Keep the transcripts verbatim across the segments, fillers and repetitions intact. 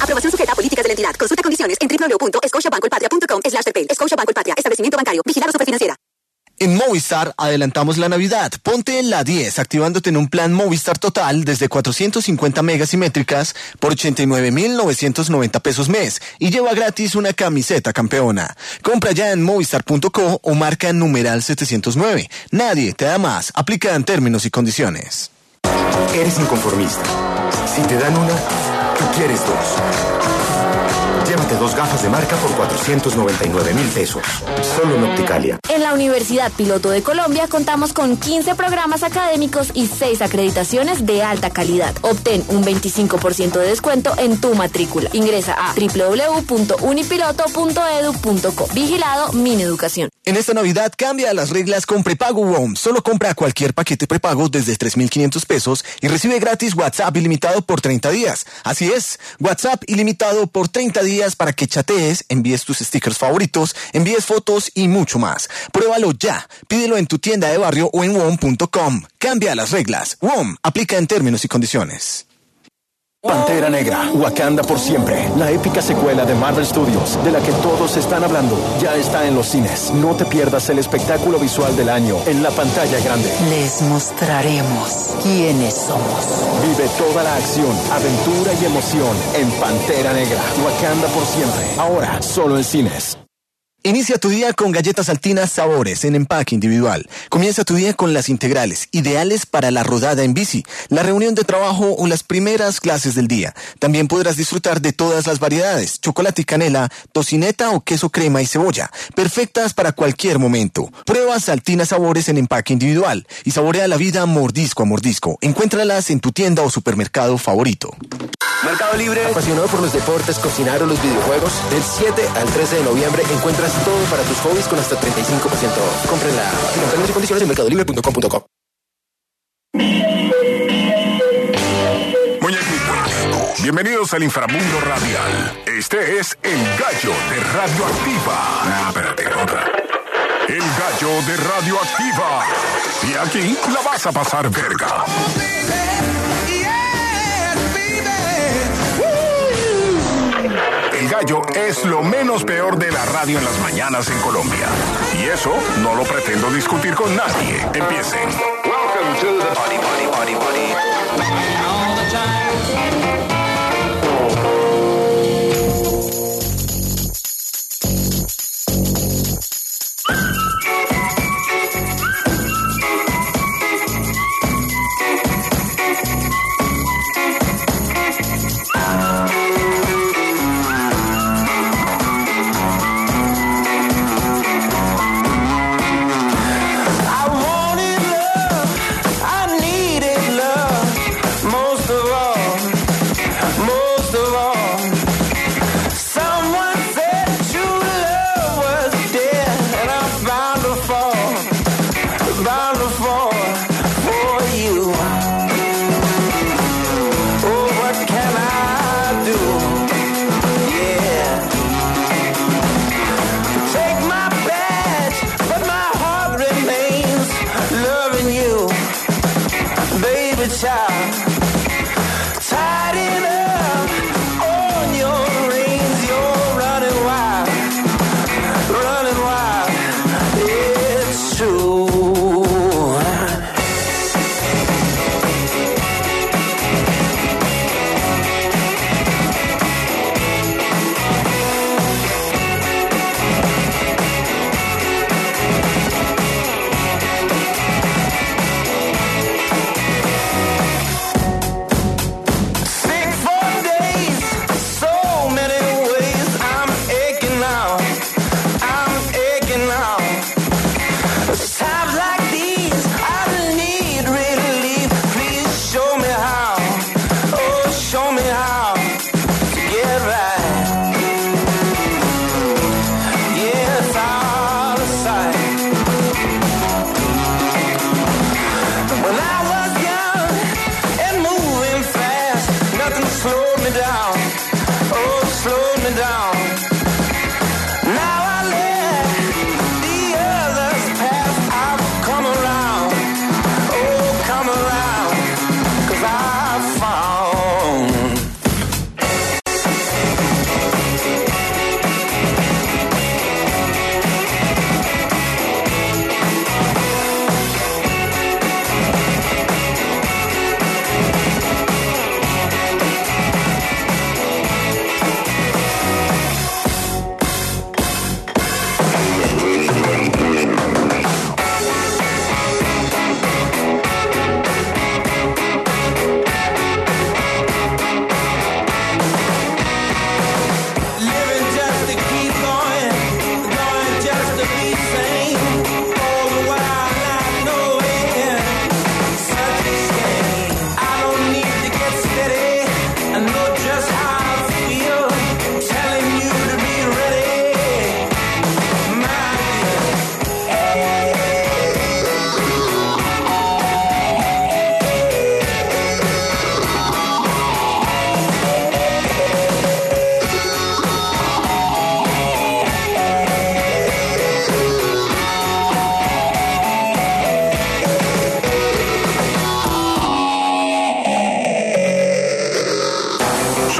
Aprobación sujeta a políticas de la entidad. Consulta condiciones en doble u doble u doble u punto scotiabancolpatria punto com slash terpel. Scotiabank Colpatria. Establecimiento bancario. Vigilado Superfinanciera. En Movistar adelantamos la Navidad. Ponte en la diez activándote en un plan Movistar Total desde cuatrocientos cincuenta megas simétricas por ochenta y nueve mil novecientos noventa pesos mes y lleva gratis una camiseta campeona. Compra ya en movistar punto co o marca numeral setecientos nueve. Nadie te da más. Aplica en términos y condiciones. Eres inconformista. Si te dan una, tú quieres dos. Llévate dos gafas de marca por cuatrocientos noventa y nueve mil pesos. Solo en Opticalia. En la Universidad Piloto de Colombia contamos con quince programas académicos y seis acreditaciones de alta calidad. Obtén un veinticinco por ciento de descuento en tu matrícula. Ingresa a doble u doble u doble u punto unipiloto punto edu punto co. Vigilado Mineducación. En esta Navidad cambia las reglas con prepago WOM. Solo compra cualquier paquete prepago desde tres mil quinientos pesos y recibe gratis WhatsApp ilimitado por treinta días. Así es, WhatsApp ilimitado por treinta días para que chatees, envíes tus stickers favoritos, envíes fotos y mucho más. Pruébalo ya. Pídelo en tu tienda de barrio o en W O M punto com. Cambia las reglas. W O M aplica en términos y condiciones. Pantera Negra, Wakanda por siempre, la épica secuela de Marvel Studios, de la que todos están hablando, ya está en los cines. No te pierdas el espectáculo visual del año en la pantalla grande. Les mostraremos quiénes somos. Vive toda la acción, aventura y emoción en Pantera Negra, Wakanda por siempre, ahora solo en cines. Inicia tu día con galletas Altina Sabores en empaque individual. Comienza tu día con las integrales, ideales para la rodada en bici, la reunión de trabajo o las primeras clases del día. También podrás disfrutar de todas las variedades, chocolate y canela, tocineta o queso crema y cebolla, perfectas para cualquier momento. Prueba Altina Sabores en empaque individual y saborea la vida mordisco a mordisco. Encuéntralas en tu tienda o supermercado favorito. Mercado Libre, apasionado por los deportes, cocinar o los videojuegos. Del siete al trece de noviembre encuentras todo para tus hobbies con hasta treinta y cinco por ciento off. Compre la página en términos y condiciones en mercado libre punto com punto co. Muñequitos, bienvenidos al inframundo radial. Este es El Gallo de Radioactiva. Ah, espérate, otra. El Gallo de Radioactiva. Y aquí la vas a pasar verga. El Gallo es lo menos peor de la radio en las mañanas en Colombia. Y eso no lo pretendo discutir con nadie. Empiecen. Welcome to the party, party, party, party. All the time.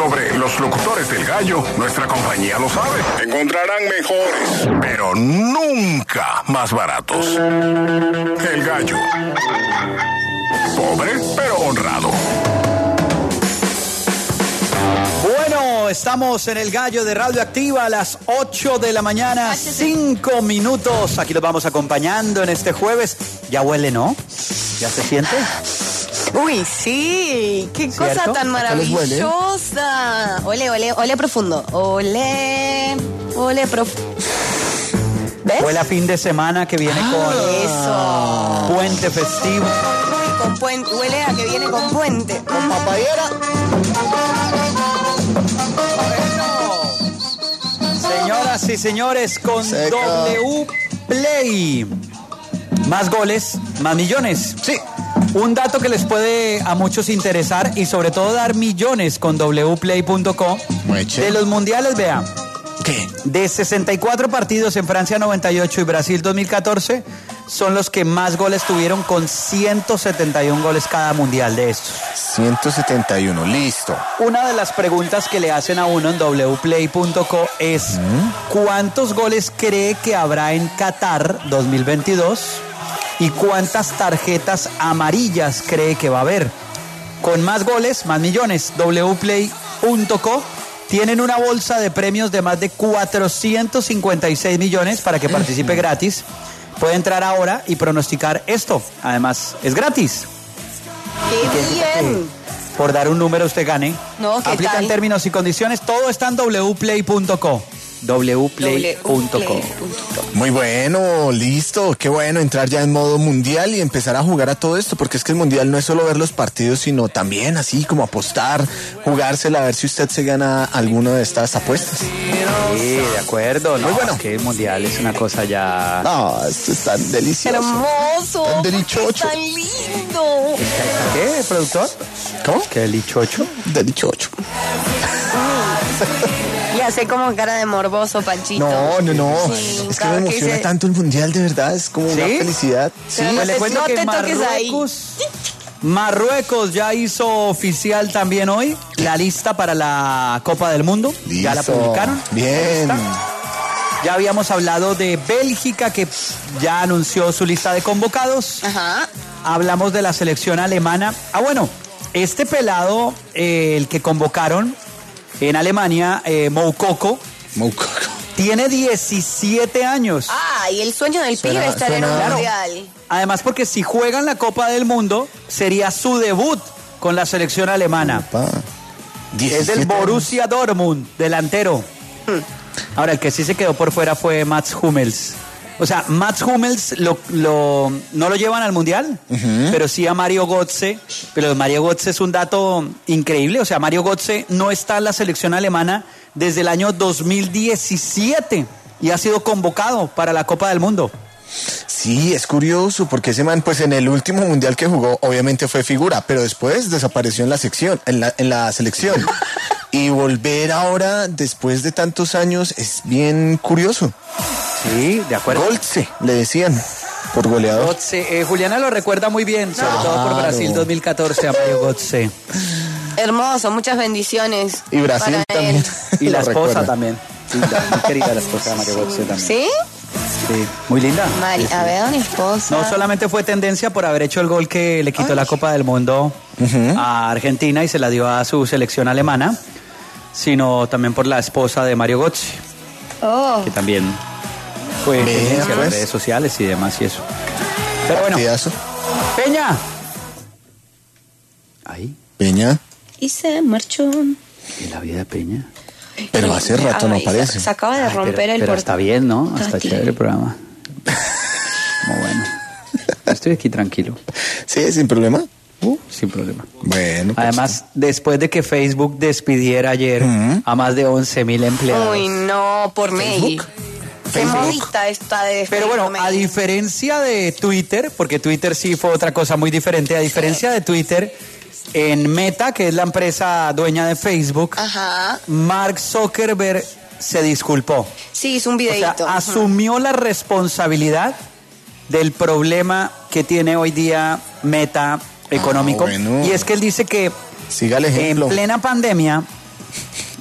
sobre los locutores del Gallo, nuestra compañía lo sabe. Encontrarán mejores, pero nunca más baratos. El Gallo. Pobre, pero honrado. Bueno, estamos en el Gallo de Radioactiva a las ocho de la mañana, cinco minutos. Aquí los vamos acompañando en este jueves. Ya huele, ¿no? ¿Ya se siente? Uy, sí, qué ¿Cierto? cosa tan maravillosa. Ole, ole, ole profundo. Ole, ole profundo. ¿Ves? Huele a fin de semana que viene ah, con eso. Puente festivo. Uy, con puente, huele a que viene con puente. Con papayera. Señoras y señores, con Seca. W Play. Más goles, más millones. Sí. Un dato que les puede a muchos interesar y sobre todo dar millones con w play punto co. De los mundiales, vea. ¿Qué? De sesenta y cuatro partidos en Francia noventa y ocho y Brasil dos mil catorce, son los que más goles tuvieron con ciento setenta y uno goles cada mundial de estos. ciento setenta y uno, listo. Una de las preguntas que le hacen a uno en w play punto co es ¿Mm? ¿cuántos goles cree que habrá en Qatar dos mil veintidós? ¿Y cuántas tarjetas amarillas cree que va a haber? Con más goles, más millones. w play punto co tienen una bolsa de premios de más de cuatrocientos cincuenta y seis millones para que participe gratis. Puede entrar ahora y pronosticar esto. Además, es gratis. ¡Qué bien! Por dar un número usted gane. No, ¿qué Aplica tal? en términos y condiciones. Todo está en w play punto co. w play punto co. Muy bueno, listo, qué bueno entrar ya en modo mundial y empezar a jugar a todo esto, porque es que el mundial no es solo ver los partidos, sino también así como apostar, jugársela, a ver si usted se gana alguna de estas apuestas. Sí, de acuerdo, ¿no? Muy bueno. Es que el mundial es una cosa ya... No, esto es tan delicioso. Hermoso. Tan delichocho. Tan lindo. ¿Qué, productor? ¿Cómo? ¿Qué delichocho? Delichocho. Y hace como cara de morboso, Panchito. No, no, no. Sí, es que me emociona se... tanto el mundial, de verdad. Es como ¿Sí? una felicidad. Sí, no le te, cuento no que te toques Marruecos, ahí. Marruecos ya hizo oficial también hoy la lista para la Copa del Mundo. Listo. Ya la publicaron. Bien. Ya habíamos hablado de Bélgica, que ya anunció su lista de convocados. Ajá. Hablamos de la selección alemana. Ah, bueno, este pelado, eh, el que convocaron en Alemania, eh, Moukoko, Moukoko, tiene diecisiete años. Ah, y el sueño del pibe Suena- estar en suena- un mundial. Además, porque si juegan la Copa del Mundo, sería su debut con la selección alemana. Pa. Es del Borussia Dortmund, delantero. Ahora, el que sí se quedó por fuera fue Mats Hummels. O sea, Mats Hummels lo, lo, no lo llevan al Mundial, uh-huh. pero sí a Mario Götze. Pero Mario Götze es un dato increíble. O sea, Mario Götze no está en la selección alemana desde el año dos mil diecisiete y ha sido convocado para la Copa del Mundo. Sí, es curioso porque ese man, pues en el último mundial que jugó, obviamente fue figura, pero después desapareció en la sección, en la, en la selección. Y volver ahora, después de tantos años, es bien curioso. Sí, de acuerdo. Götze, le decían, por goleador. Götze, eh, Juliana lo recuerda muy bien, sobre no. todo por Brasil dos mil catorce a Mario Götze. Hermoso, muchas bendiciones. Y Brasil también. Y la esposa recuerda. también. Sí, la, muy querida la esposa de Mario Götze también. ¿Sí? Sí, muy linda. Mari, a ver, una esposa. No solamente fue tendencia por haber hecho el gol que le quitó Ay. la Copa del Mundo uh-huh. a Argentina y se la dio a su selección alemana, sino también por la esposa de Mario Götze, oh. que también fue tendencia en las redes sociales y demás y eso. Pero bueno, Partidazo. Peña. Ahí. Peña. Y se marchó. ¿Y la vida de Peña? Pero hace rato Ay, no aparece. Se, se acaba de Ay, romper pero, el pero portón. Está bien, ¿no? Está Tranquilo. Chévere el programa. Muy bueno. Estoy aquí tranquilo. Sí, sin problema. Uh, sin problema. Bueno. Pues además, sí. después de que Facebook despidiera ayer uh-huh. a más de once mil empleados. Uy, no, por mail. Qué modista está de Pero bueno, a diferencia de Twitter, porque Twitter sí fue otra cosa muy diferente, a diferencia sí. de Twitter, en Meta, que es la empresa dueña de Facebook, Ajá. Mark Zuckerberg se disculpó. Sí, hizo un videito. O sea, asumió la responsabilidad del problema que tiene hoy día Meta económico. Ah, bueno. Y es que él dice que Siga el ejemplo. en plena pandemia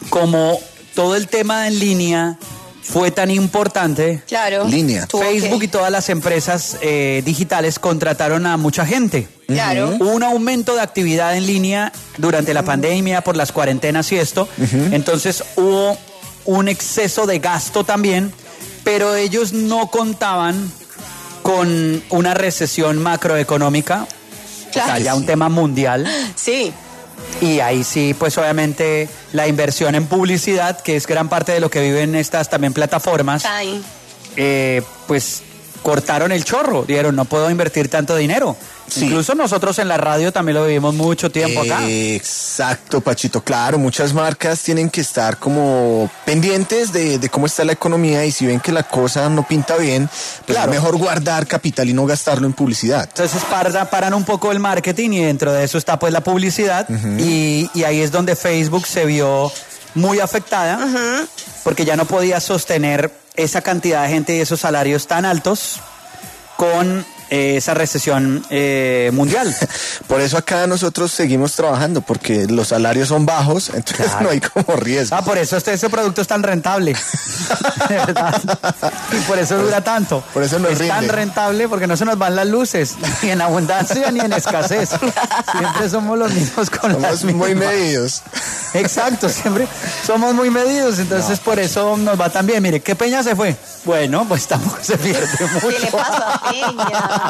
como todo el tema en línea fue tan importante, claro, línea. Facebook y todas las empresas eh, digitales contrataron a mucha gente. Claro. Hubo un aumento de actividad en línea durante la pandemia, por las cuarentenas y esto. Uh-huh. Entonces hubo un exceso de gasto también, pero ellos no contaban con una recesión macroeconómica, claro, o sea, ya un tema mundial. Sí. Y ahí sí, pues obviamente la inversión en publicidad, que es gran parte de lo que viven estas también plataformas, eh, pues cortaron el chorro, dijeron, no puedo invertir tanto dinero. Sí. Incluso nosotros en la radio también lo vivimos mucho tiempo acá. Exacto, Pachito, claro, muchas marcas tienen que estar como pendientes de, de cómo está la economía, y si ven que la cosa no pinta bien, pues claro, es mejor guardar capital y no gastarlo en publicidad. Entonces paran, paran un poco el marketing, y dentro de eso está pues la publicidad, uh-huh. y, y ahí es donde Facebook se vio muy afectada, uh-huh. porque ya no podía sostener esa cantidad de gente y esos salarios tan altos con eh, esa recesión eh, mundial. Por eso acá nosotros seguimos trabajando, porque los salarios son bajos, entonces claro, no hay como riesgo. Ah, por eso este, este producto es tan rentable. De verdad. Y por eso dura tanto. Por eso nos es rinde. tan rentable porque no se nos van las luces, ni en abundancia ni en escasez. Siempre somos los mismos con somos las mismas. Muy medidos. Exacto, siempre somos muy medidos, entonces no, por eso nos va tan bien. Mire, ¿qué Peña se fue? Bueno, pues tampoco se pierde mucho. ¿Qué le pasa a Peña?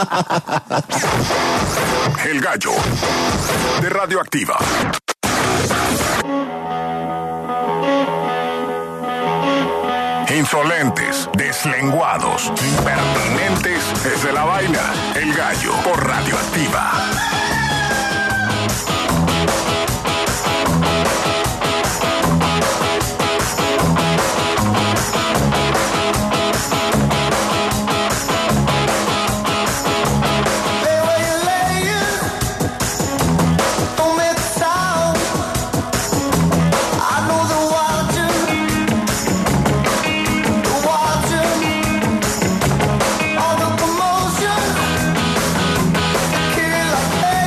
El gallo de Radioactiva. Insolentes, deslenguados, impertinentes, es de la vaina. El gallo por Radioactiva. All the commotion, kill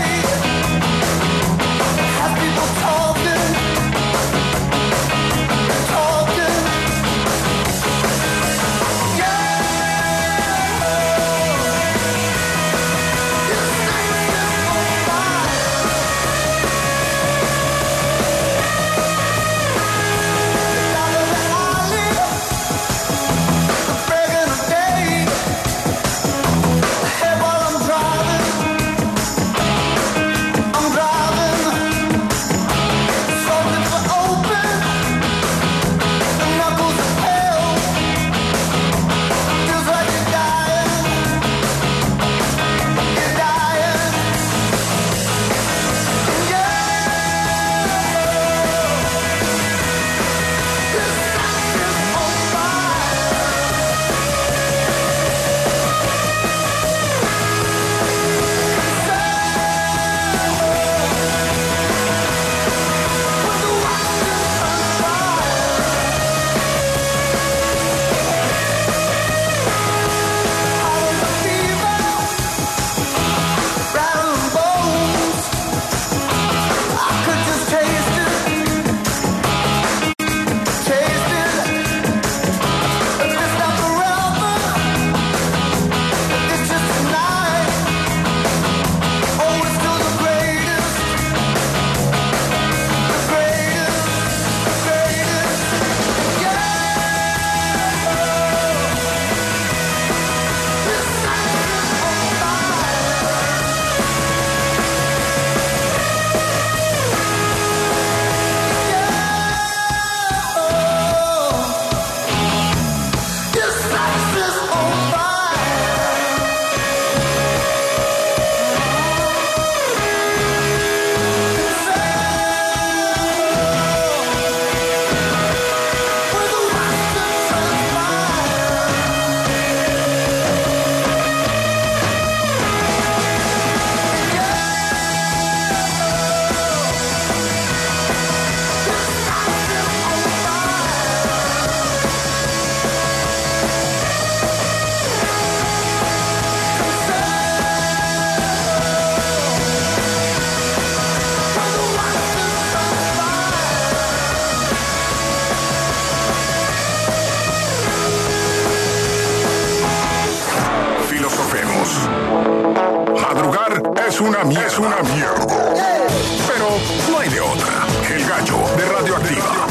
una mierda. Pero no hay de otra. El Gallo de Radioactiva.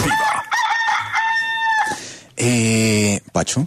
Eh, ¿Pacho?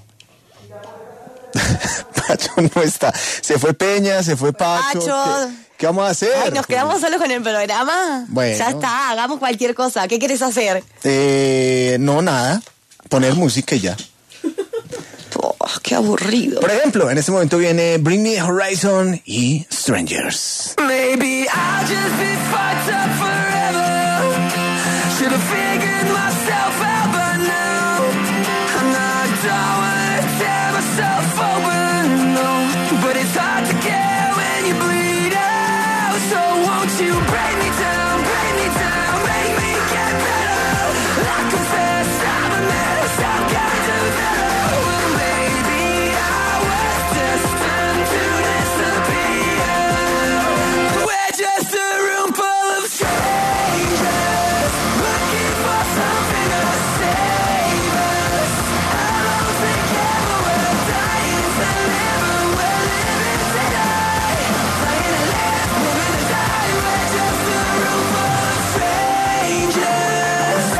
Pacho no está. Se fue Peña, se fue Pacho. Pacho. ¿Qué, qué vamos a hacer? Ay, ¿nos quedamos solos con el programa? Bueno. Ya está, hagamos cualquier cosa. ¿Qué quieres hacer? Eh, no, nada. Poner música y ya. Oh, qué aburrido. Por ejemplo, en este momento viene Bring Me Horizon y Strangers. Maybe I'll just be fucked up forever. Should have figured myself out by now. And I don't wanna tear myself open, no. But it's hard to care when you bleed out. So won't you break me down, break me down, make me get better. I confess I'm a mess, I've got to do better. Well, maybe I was destined to disappear. We're just a room full of strangers, looking for something to save us. Alone together we're dying to live, we're living to die. Dying to live, living to die. We're just a room full of strangers.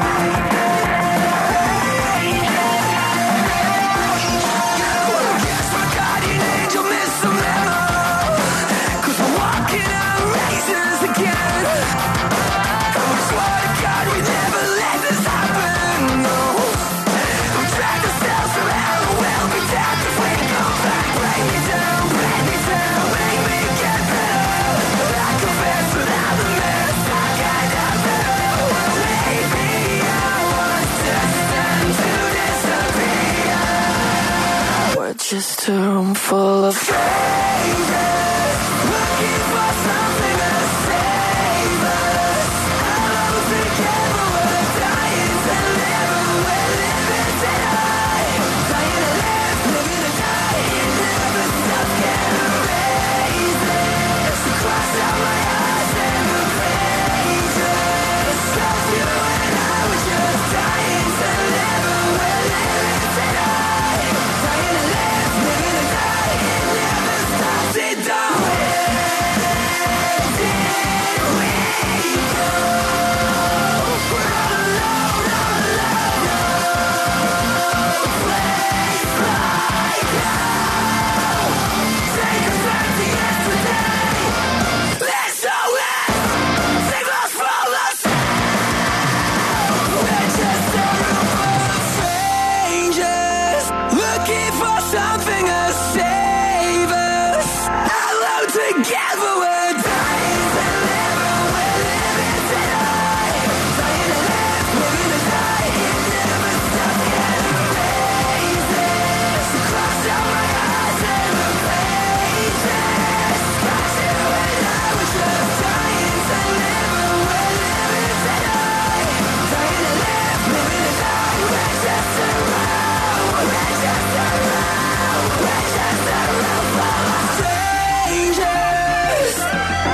Well, I guess my guardian angel missed the memo, 'cause we're walking on razors again. And we swore to God we'd never let this happen, no. We trapped ourselves somehow, we'll be down if we come back. Break me down, break me down, make me get better. I confess that I'm a mess, I got out better. Maybe I was destined to disappear. We're just a room full of strangers, looking for something to save us. Alone together we're dying to live, we're living to die. Dying to live, living to die. It never stops, can't erase it. So cross out my eyes and erase it. Cause you and I were just dying to live, we're living to die. Dying to live, living to die. It never stops, it don't. Where did we go? We're all alone, all alone. No place like home. Take us back to yesterday. Let's go in. Save us from us. We're just a room full of strangers, looking for something to save us. Alone together we're dying to live, we're living to die. Dying to live, living to die. It never stops, can't erase it. So cross out my eyes and erase it. 'Cause you and I were just dying to live, we're living to die. Dying to live, living to die. We're just a round, we're just a round, we're just a round full of strangers.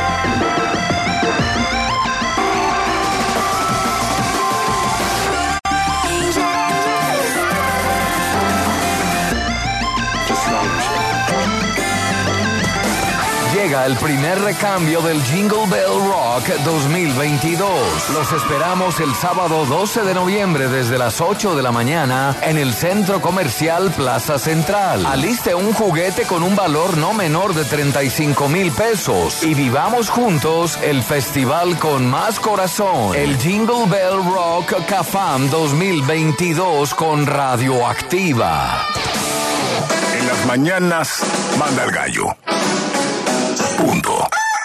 Llega el primer recambio del Jingle Bell Rock dos mil veintidós. Los esperamos el sábado doce de noviembre desde las ocho de la mañana en el Centro Comercial Plaza Central. Aliste un juguete con un valor no menor de treinta y cinco mil pesos y vivamos juntos el festival con más corazón, el Jingle Bell Rock CAFAM dos mil veintidós con Radioactiva. En las mañanas, manda el gallo. Punto.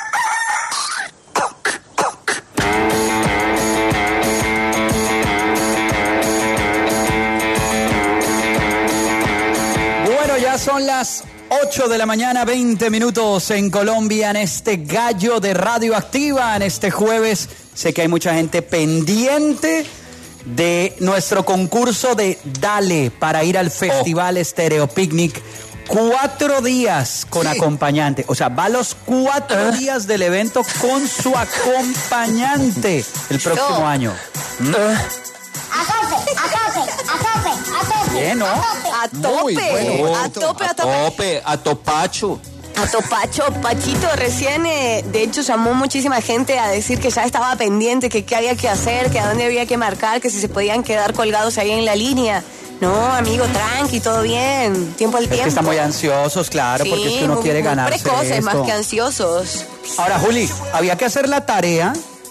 Bueno, ya son las ocho de la mañana, veinte minutos en Colombia, en este gallo de Radioactiva, en este jueves. Sé que hay mucha gente pendiente de nuestro concurso de Dale para ir al Festival oh. Stereo Picnic. Cuatro días con sí. acompañante. O sea, va los cuatro uh. días del evento con su acompañante el próximo no. año. ¿Mm? Uh. A tope, a tope, a tope, a tope. Bien, ¿no? A tope, Muy bueno. a tope, a tope. A tope, a topacho. A Topacho, Pachito recién, eh, de hecho, llamó muchísima gente a decir que ya estaba pendiente, que qué había que hacer, que a dónde había que marcar, que si se podían quedar colgados ahí en la línea. No, amigo, tranqui, todo bien. Tiempo al Es tiempo. que están muy ansiosos, claro, Sí, porque es que uno muy- quiere muy ganarse precoces, esto. más que ansiosos. Ahora, Juli, había que hacer la tarea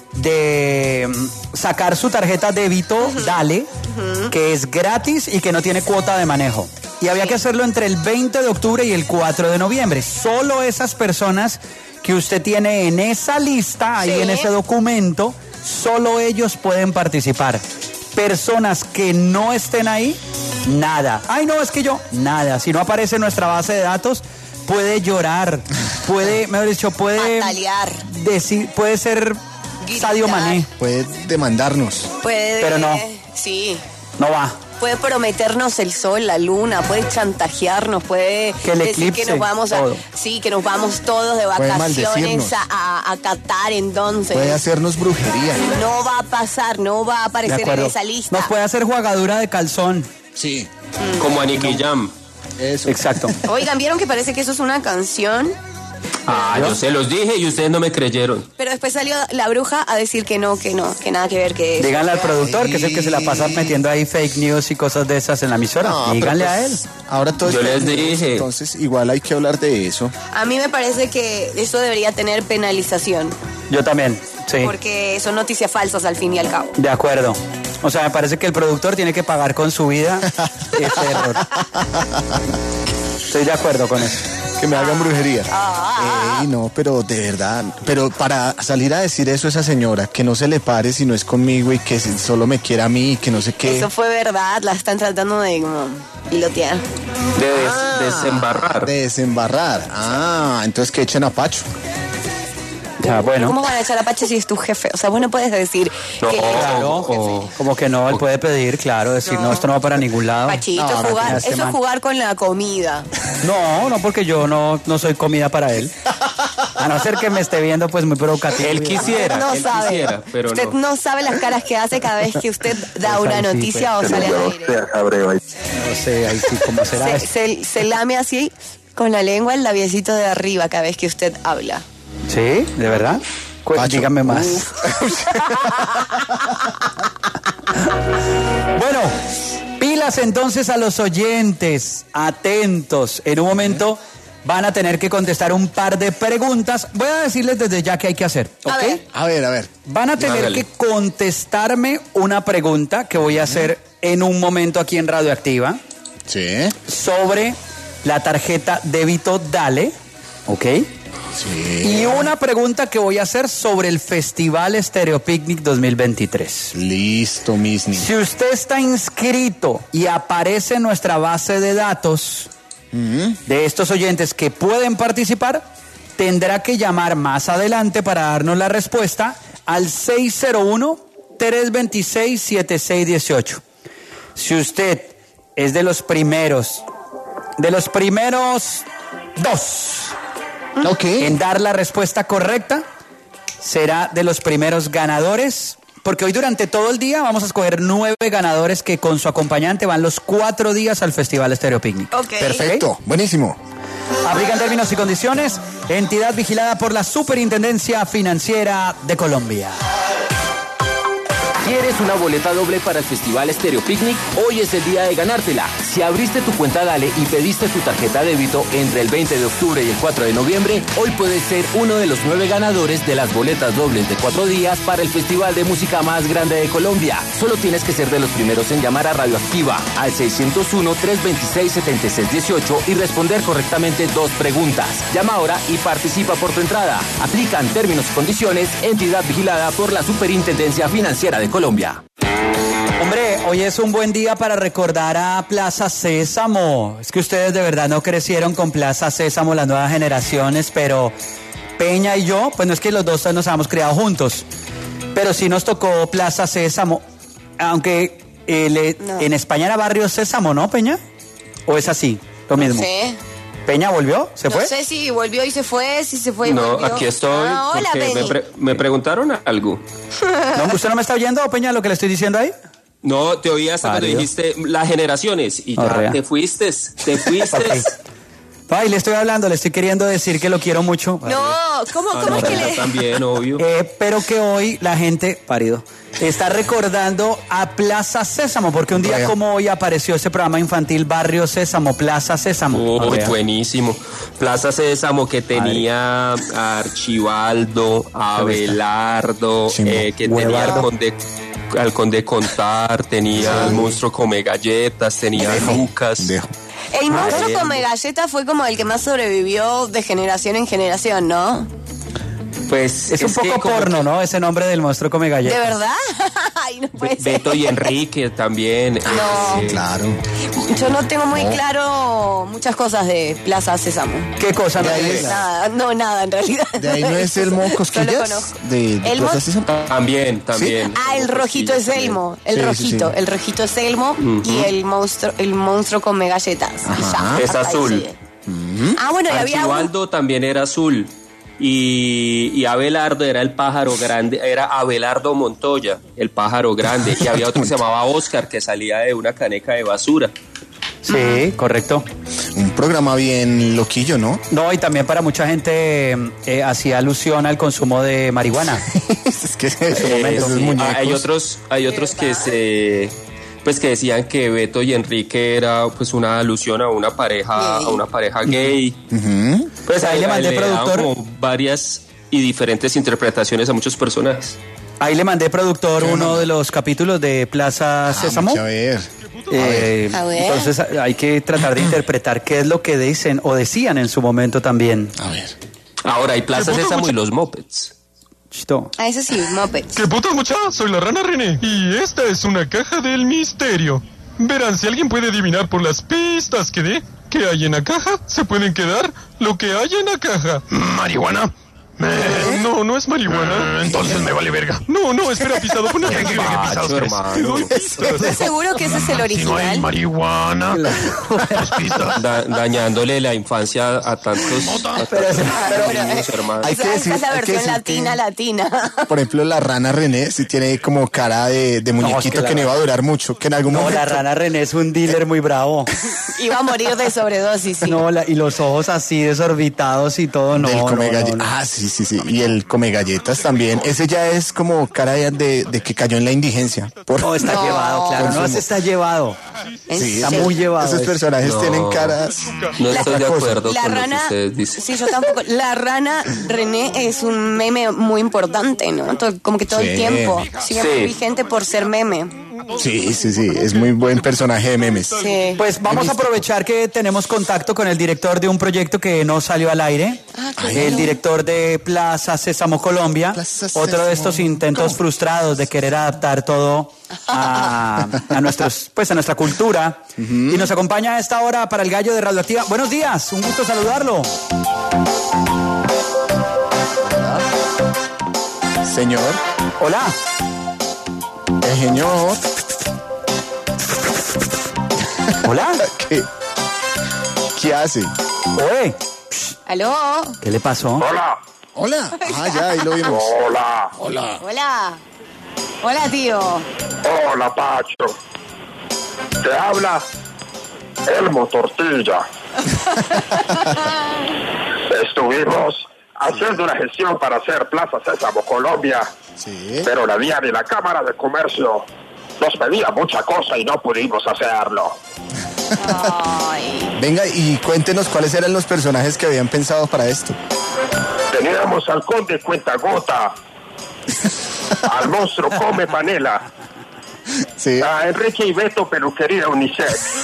de mm, sacar su tarjeta débito Dale, que es gratis y que no tiene cuota de manejo. Y había que hacerlo entre el veinte de octubre y el cuatro de noviembre. Solo esas personas que usted tiene en esa lista, ahí Sí. en ese documento, solo ellos pueden participar. Personas que no estén ahí, nada. Ay, no, es que yo, nada. Si no aparece en nuestra base de datos, puede llorar, puede, mejor dicho, puede Patalear. decir, puede ser Sadio Mané. Puede demandarnos. Puede. Pero no. Sí. No va. Puede prometernos el sol, la luna, puede chantajearnos, puede Que el decir eclipse, que nos vamos a, todo. sí, que nos vamos todos de Puede vacaciones maldecirnos. a, a, a Qatar entonces. Puede hacernos brujería. No va a pasar, no va a De aparecer en acuerdo. esa lista. Nos puede hacer jugadura de calzón. Sí. Como a Nicky Jam. Eso. Exacto. Oigan, ¿vieron que parece que eso es una canción? Ah, yo se los dije y ustedes no me creyeron. Pero después salió la bruja a decir que no, que no, que nada que ver, que eso. Díganle al productor, que es el que se la pasa metiendo ahí fake news y cosas de esas en la emisora. No, Díganle pero a él. pues, ahora todo Yo es les fake news, dije. Entonces, igual hay que hablar de eso. A mí me parece que eso debería tener penalización, Yo también, sí. porque son noticias falsas al fin y al cabo. De acuerdo. O sea, me parece que el productor tiene que pagar con su vida ese error. Estoy de acuerdo con eso. Que me hagan brujería. Ah, Ey, no, pero de verdad. Pero para salir a decir eso a esa señora, que no se le pare si no es conmigo y que si solo me quiera a mí y que no sé qué. Eso fue verdad, la están tratando de como pilotear. De des- desembarrar. De desembarrar. Ah, entonces que echen a Pacho. Ah, bueno. ¿Cómo van a echar a Pacho si es tu jefe? O sea, vos no puedes decir No, que Claro, o- como que no, él puede pedir, claro, decir, no, esto no va para ningún lado. Pachito, No, jugar, no, eso es man. jugar con la comida. No, no, porque yo no, no soy comida para él. A no ser que me esté viendo, pues, muy provocativo. Él quisiera, no él sabe. quisiera, pero usted no. no. sabe las caras que hace cada vez que usted da una ahí sí, noticia pues, o sale al aire. No sé, ahí sí, ¿cómo será Se, esto? se, se lame así con la lengua el labiecito de arriba cada vez que usted habla. ¿Sí? ¿De verdad? Cu- Pacho. Dígame más. Bueno, pilas entonces a los oyentes, atentos. En un momento van a tener que contestar un par de preguntas. Voy a decirles desde ya qué hay que hacer, ¿ok? A ver. A ver, a ver. Van a tener Hágale. que contestarme una pregunta que voy a hacer en un momento aquí en Radioactiva Sí. sobre la tarjeta débito Dale, ¿ok? Sí. Y una pregunta que voy a hacer sobre el Festival Stereo Picnic dos mil veintitrés. Listo, mis niños. Si usted está inscrito y aparece en nuestra base de datos de estos oyentes que pueden participar, tendrá que llamar más adelante para darnos la respuesta al seis cero uno, tres dos seis, siete seis uno ocho. Si usted es de los primeros, de los primeros dos Ok. en dar la respuesta correcta, será de los primeros ganadores, porque hoy durante todo el día vamos a escoger nueve ganadores que con su acompañante van los cuatro días al Festival Stereo Picnic. Ok. Perfecto. Buenísimo. Aplican términos y condiciones, entidad vigilada por la Superintendencia Financiera de Colombia. ¿Quieres una boleta doble para el Festival Stereo Picnic? Hoy es el día de ganártela. Si abriste tu cuenta Dale y pediste tu tarjeta débito entre el veinte de octubre y el cuatro de noviembre, hoy puedes ser uno de los nueve ganadores de las boletas dobles de cuatro días para el festival de música más grande de Colombia. Solo tienes que ser de los primeros en llamar a Radioactiva al seis cero uno, tres dos seis, siete seis uno ocho y responder correctamente dos preguntas. Llama ahora y participa por tu entrada. Aplican términos y condiciones, entidad vigilada por la Superintendencia Financiera de Colombia. Hombre, hoy es un buen día para recordar a Plaza Sésamo. Es que ustedes de verdad no crecieron con Plaza Sésamo, las nuevas generaciones, pero Peña y yo, pues no es que los dos nos hayamos criado juntos, pero sí nos tocó Plaza Sésamo, aunque eh, le- No. en España era Barrio Sésamo, ¿no, Peña? ¿O es así, lo mismo? No sé. ¿Peña volvió? ¿Se No fue? sé si volvió y se fue, si se fue y No, volvió. aquí estoy Ah, hola, porque me, Benny. pre- me preguntaron algo. ¿No, ¿Usted no me está oyendo, Peña, lo que le estoy diciendo ahí? No, te oí hasta cuando Válido. dijiste las generaciones y ya Orrea. te fuiste, te fuiste. Ay, le estoy hablando, le estoy queriendo decir que lo quiero mucho. No, ¿cómo, Ah, cómo no, es que pero le...? también, obvio. Eh, pero que hoy la gente, parido, está recordando a Plaza Sésamo, porque un día Vaya. como hoy apareció ese programa infantil Barrio Sésamo, Plaza Sésamo. Uy, Vea. buenísimo. Plaza Sésamo que tenía a Archibaldo, a Abelardo, Chimbo. eh, que tenía al Huevardo. conde, al conde Contar, tenía al monstruo Come Galletas, tenía a Lucas. Dejo. El monstruo Ay, come galleta fue como el que más sobrevivió de generación en generación, ¿no? Pues Es un que poco como porno, ¿no? Ese nombre del monstruo come ¿De galletas. verdad? Ay, no puede Be- ser. Beto y Enrique también. No. Eh, Claro. Yo no tengo muy No. claro muchas cosas de Plaza Sésamo. ¿Qué cosa? No De ahí tiene es- claro? Nada, no, nada en realidad. De ahí no es el Mo Solo Cosquillas. conozco. De, de El Plaza Mo- Sésamo. También, también. Ah, el rojito es Elmo. El Sí, sí, rojito. sí. El rojito es Elmo y el monstruo, el monstruo come galletas. Y ya, Es hasta ahí azul. sigue. Ah, bueno, y había un... Archibaldo también era azul. Y, y Abelardo era el pájaro grande, era Abelardo Montoya, el pájaro grande. Y había otro que se llamaba Oscar, que salía de una caneca de basura. Sí, correcto. Un programa bien loquillo, ¿no? No, y también para mucha gente eh, hacía alusión al consumo de marihuana. Es que Eh, esos sí, muñecos. hay otros, hay otros que se pues que decían que Beto y Enrique era pues una alusión a una pareja, Gay. a una pareja gay. Ujú. Pues Ahí le mandé, daban productor. como varias y diferentes interpretaciones a muchos personajes. Ahí le mandé, productor, uno de los capítulos de Plaza Sésamo. Vamos a ver. Eh, A ver. Entonces hay que tratar de interpretar qué es lo que dicen o decían en su momento también. A ver. Ahora hay Plaza Sésamo y los Mopeds. Chito. Ah, ese sí, Muppets. ¿Qué putas, mucha? Soy la rana René y esta es una caja del misterio. Verán, si alguien puede adivinar por las pistas que dé qué hay en la caja, se pueden quedar lo que hay en la caja. ¿Marihuana? Eh, no, no es marihuana. Entonces me vale verga. No, no, espera, pisado. Pon ¿Qué quiere que pisados Macho, tres? hermano. ¿Estás seguro que ese es el Si no hay original? marihuana, dos pistas. Da- dañándole la infancia a tantos, a Pero- tantos pero- niños, hermano. Hay Esa, que esa decir- es la hay que versión decir latina, que- latina. Por ejemplo, la rana René sí tiene como cara de, de muñequito es que la que no iba a durar mucho, que en algún No, momento... la rana René es un dealer muy bravo. Iba a morir de sobredosis, sí. No, la- y los ojos así desorbitados y todo, no. del no, come no, galle- no. Ah, sí, sí, sí. Y el come galletas también. Ese ya es como cara de, de- de que cayó en la indigencia. Por- No, está No. llevado, claro. No, Consumo. ese está llevado. ¿En Sí, Está serio? muy llevado. Esos ese. personajes No. tienen caras... No estoy de cosa. acuerdo La con lo que rana, ustedes dicen. sí, yo tampoco. La rana René es un meme muy importante, ¿no? To- Como que todo Sí. el tiempo. Sigue Sí. muy vigente por ser meme. Sí, sí, sí. Es muy buen personaje de memes. Sí. Pues vamos a aprovechar que tenemos contacto con el director de un proyecto que no salió al aire. Ah, qué El bueno. director de Plaza Sésamo Colombia. Plaza Otro de Sésamo. estos intentos frustrados de querer adaptar todo a, a nuestros, pues a nuestra cultura. Y nos acompaña a esta hora para el gallo de Radioactiva. Buenos días, un gusto saludarlo. Señor, Hola. el señor... Hola. ¿Qué, ¿Qué hace? Oye, ¿Aló? ¿qué le pasó? Hola, Hola. Ah, ya, ahí lo vimos. hola, Hola. Hola. Hola, tío. hola, Pacho. Te habla Elmo Tortilla. Estuvimos haciendo una gestión para hacer Plaza Sésamo Colombia, Sí. pero la D I A N y la Cámara de Comercio nos pedía mucha cosa y no pudimos hacerlo. Ay. Venga, y cuéntenos cuáles eran los personajes que habían pensado para esto. Teníamos al conde Cuentagota, al monstruo Come Panela, Sí. a Enrique y Beto Peluquería Unicef.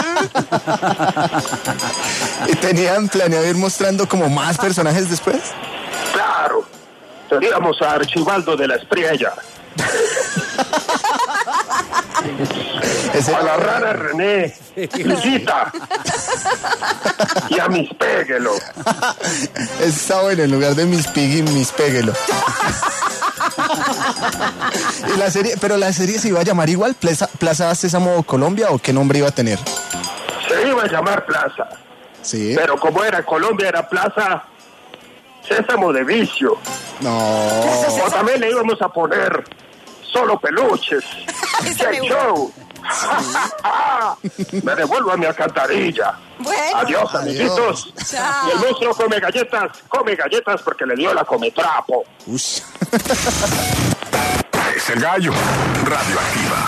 ¿Y tenían planeado ir mostrando como más personajes después? Claro, teníamos a Archibaldo de la Espriella, Ese- a la rana René, Luisita y a Miss Péguelo. Está bueno, en lugar de Miss Piggy, Miss Péguelo. Y la serie, pero la serie se iba a llamar igual, Plaza, Plaza Sésamo Colombia, ¿o qué nombre iba a tener? Se iba a llamar Plaza, Sí. pero como era Colombia, era Plaza Sésamo de Vicio. No. O también le íbamos a poner solo peluches, Esa me J. Show, Me devuelvo a mi alcantarilla. Bueno. Adiós, amiguitos. Chao. Y el monstruo come galletas, come galletas porque le dio la cometrapo. Es el gallo. Radioactiva.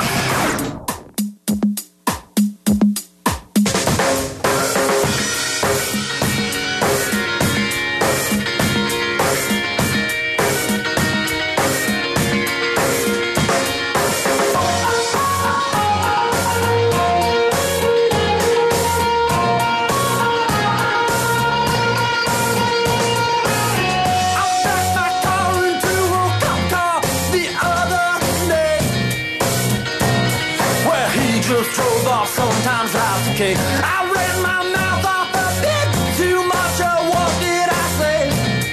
Sometimes life's a cake. I read my mouth off a bit too much. Oh, what did I say?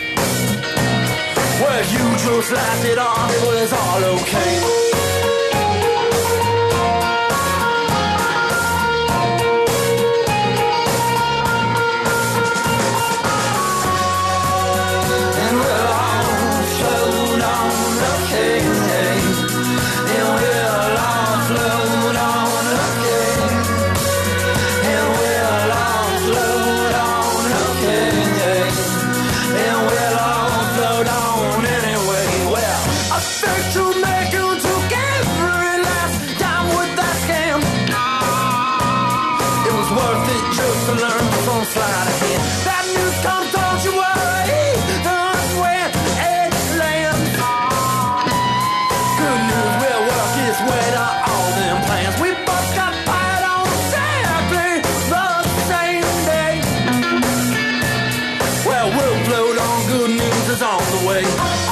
Well, you just laughed it off. It was all okay. And we'll all float on the cake. And we'll all float on the cake. And we'll all float on the cake. And we'll all float on anyway. Well, I think to make you took every last dime with that scam. It was worth it just to learn from slide again. That news comes, don't you worry. That's when it lands. Good news will work its way to all them plans. We both got fired on exactly the same day. Well, we'll float on. Good news is on the way.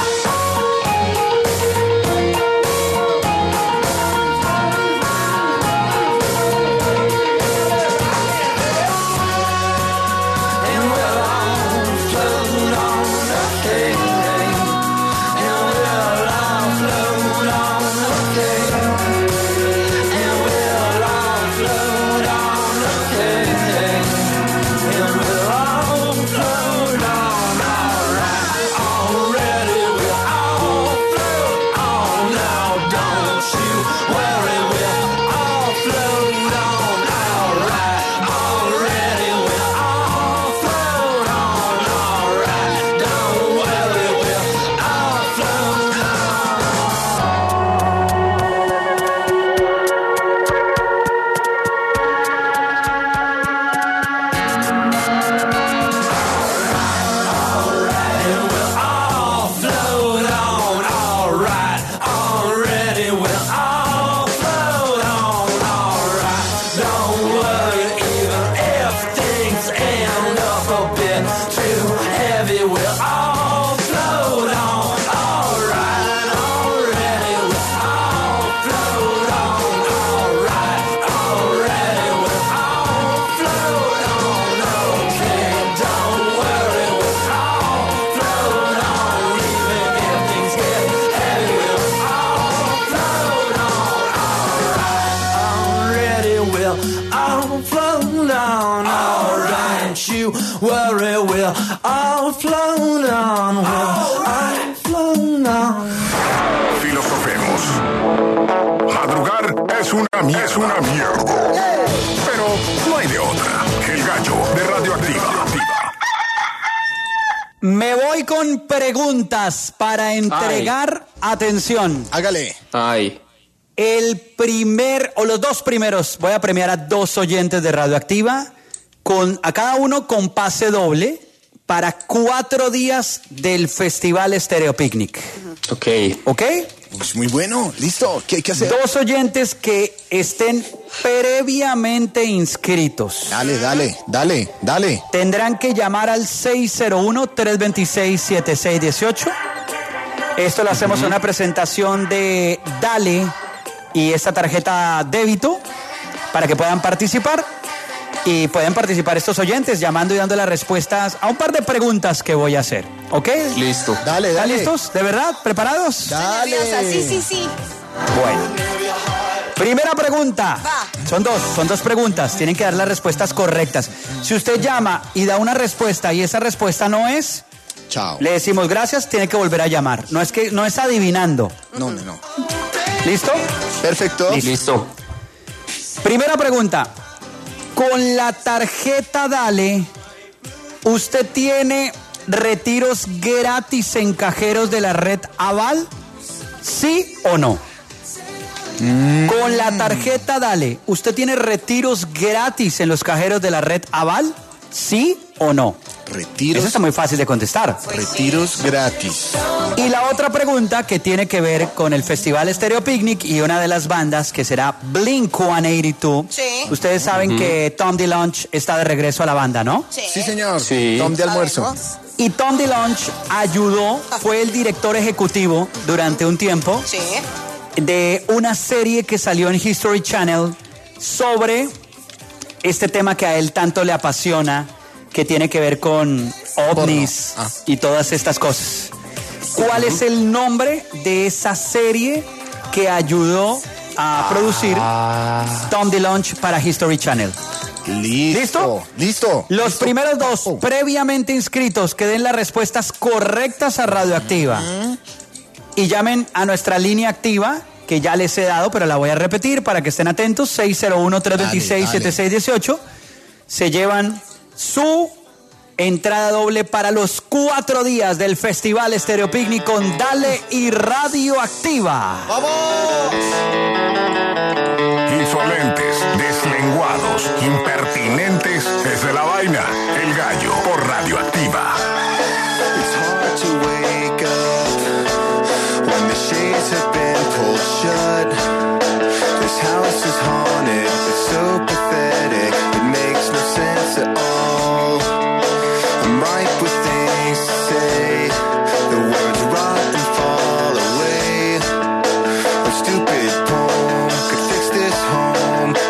And we'll all float on the cake. And we'll all float on the cake. And we'll all float on the cake. And we'll all float on, alright. Already we'll all float on now. Don't you worry, we'll all float on, alright. Already we'll all float on, alright. Don't worry, we'll all float on. And we'll all float on, alright. Already we'll all float on, alright. Don't worry, even if things end up a bit too heavy, we'll all float on, alright. Already we'll all float on, alright. Already we'll all float on, okay. Don't worry, we'll all float on, even if things get heavy, we'll all float on, alright. Already we'll all float on, alright. You worry, we'll all float on, we'll all float on. Filosofemos. Madrugar es una mierda. Es una mierda. Pero no hay de otra. El gallo de Radioactiva. Me voy con preguntas para entregar. Atención. Hágale. Ay. El primer, o los dos primeros, voy a premiar a dos oyentes de Radioactiva, con, a cada uno con pase doble para cuatro días del Festival Stereo Picnic. Ok. ¿Ok? Pues muy bueno. Listo. ¿Qué hay que hacer? Dos oyentes que estén previamente inscritos. Dale, dale, dale, dale. Tendrán que llamar al seis cero uno, tres dos seis, siete seis uno ocho. Esto lo hacemos en una presentación de Dale y esta tarjeta débito para que puedan participar. Y pueden participar estos oyentes llamando y dando las respuestas a un par de preguntas que voy a hacer. ¿Ok? Listo. Dale, dale. ¿Están listos? ¿De verdad? ¿Preparados? Dale. Sí, sí, sí. Bueno. Primera pregunta. Son dos, son dos preguntas. Tienen que dar las respuestas correctas. Si usted llama y da una respuesta y esa respuesta no es, chao. Le decimos gracias, tiene que volver a llamar. No es que no es adivinando. No, no, no. ¿Listo? Perfecto. Listo. Primera pregunta. Con la tarjeta Dale, ¿usted tiene retiros gratis en cajeros de la red Aval? ¿Sí o no? Mm. Con la tarjeta Dale, ¿usted tiene retiros gratis en los cajeros de la red Aval? ¿Sí o no? Retiros. Eso está muy fácil de contestar. Pues retiros sí. gratis. Y la otra pregunta que tiene que ver con el Festival Stereo Picnic y una de las bandas que será Blink ciento ochenta y dos. Sí. Ustedes saben uh-huh. que Tom DeLonge está de regreso a la banda, ¿no? Sí, sí señor. Sí. Tom de almuerzo. Y Tom DeLonge ayudó, fue el director ejecutivo durante un tiempo sí. de una serie que salió en History Channel sobre este tema que a él tanto le apasiona, que tiene que ver con ovnis ah. y todas estas cosas. ¿Cuál uh-huh. es el nombre de esa serie que ayudó a producir ah. Tom DeLonge para History Channel? Listo. ¿Listo? Listo. Los Listo. primeros dos oh. previamente inscritos que den las respuestas correctas a Radioactiva uh-huh. y llamen a nuestra línea activa, que ya les he dado, pero la voy a repetir para que estén atentos, seis cero uno, tres dos seis, siete seis uno ocho, se llevan su entrada doble para los cuatro días del Festival Stereo Picnic con Dale y Radioactiva. ¡Vamos! Insolentes, deslenguados, impertinentes, es de la vaina. El Gallo por Radioactiva. It's hard to wake up when the shades have been pulled shut. This house is haunted, it's so pathetic, it makes no sense at all. I'm ripe with things to say, the words rot and fall away. A stupid poem could fix this home,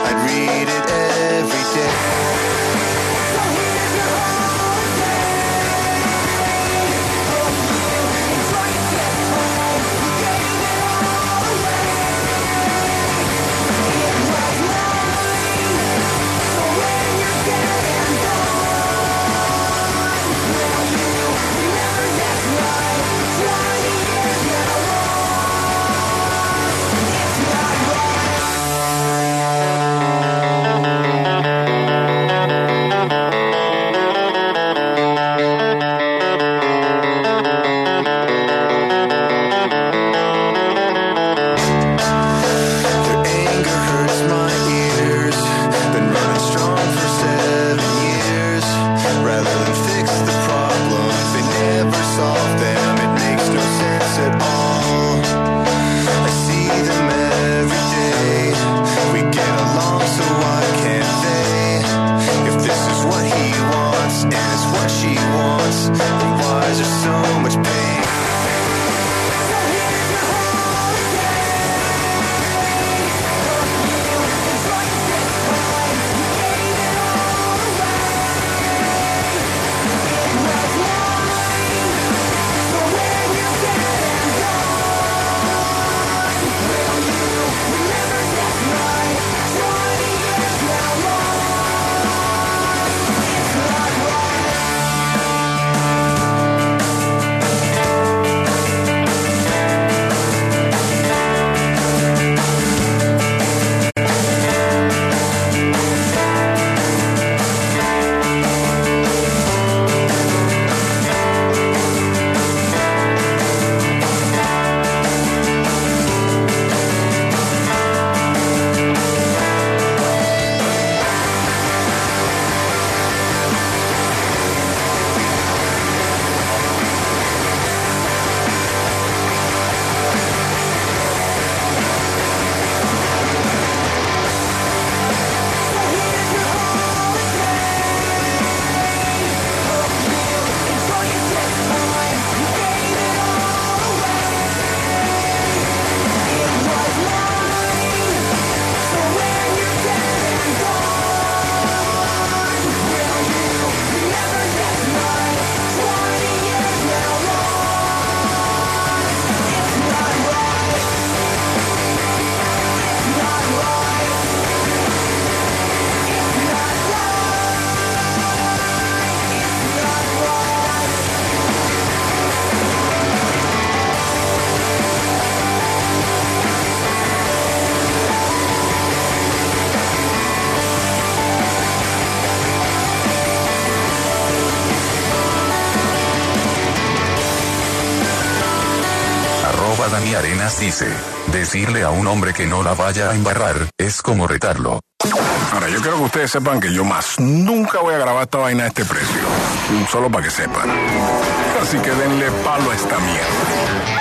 Dani Arenas dice, decirle a un hombre que no la vaya a embarrar es como retarlo. Ahora, yo quiero que ustedes sepan que yo más nunca voy a grabar esta vaina a este precio. Solo para que sepan. Así que denle palo a esta mierda.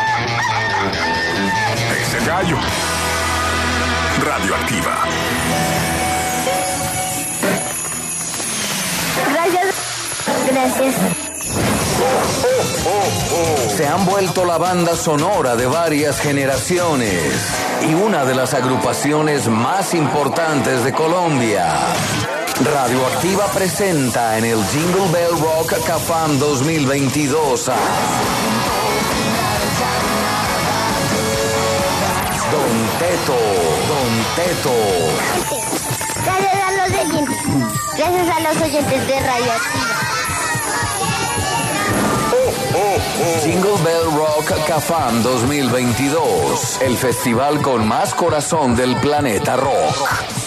Ese gallo. Radioactiva. Gracias. Gracias. Se han vuelto la banda sonora de varias generaciones y una de las agrupaciones más importantes de Colombia. Radioactiva presenta en el Jingle Bell Rock Cafam dos mil veintidós a Don Teto, Don Teto. Gracias a los oyentes. Gracias a los oyentes de Radioactiva. Jingle Bell Rock Cafam dos mil veintidós, el festival con más corazón del planeta rock.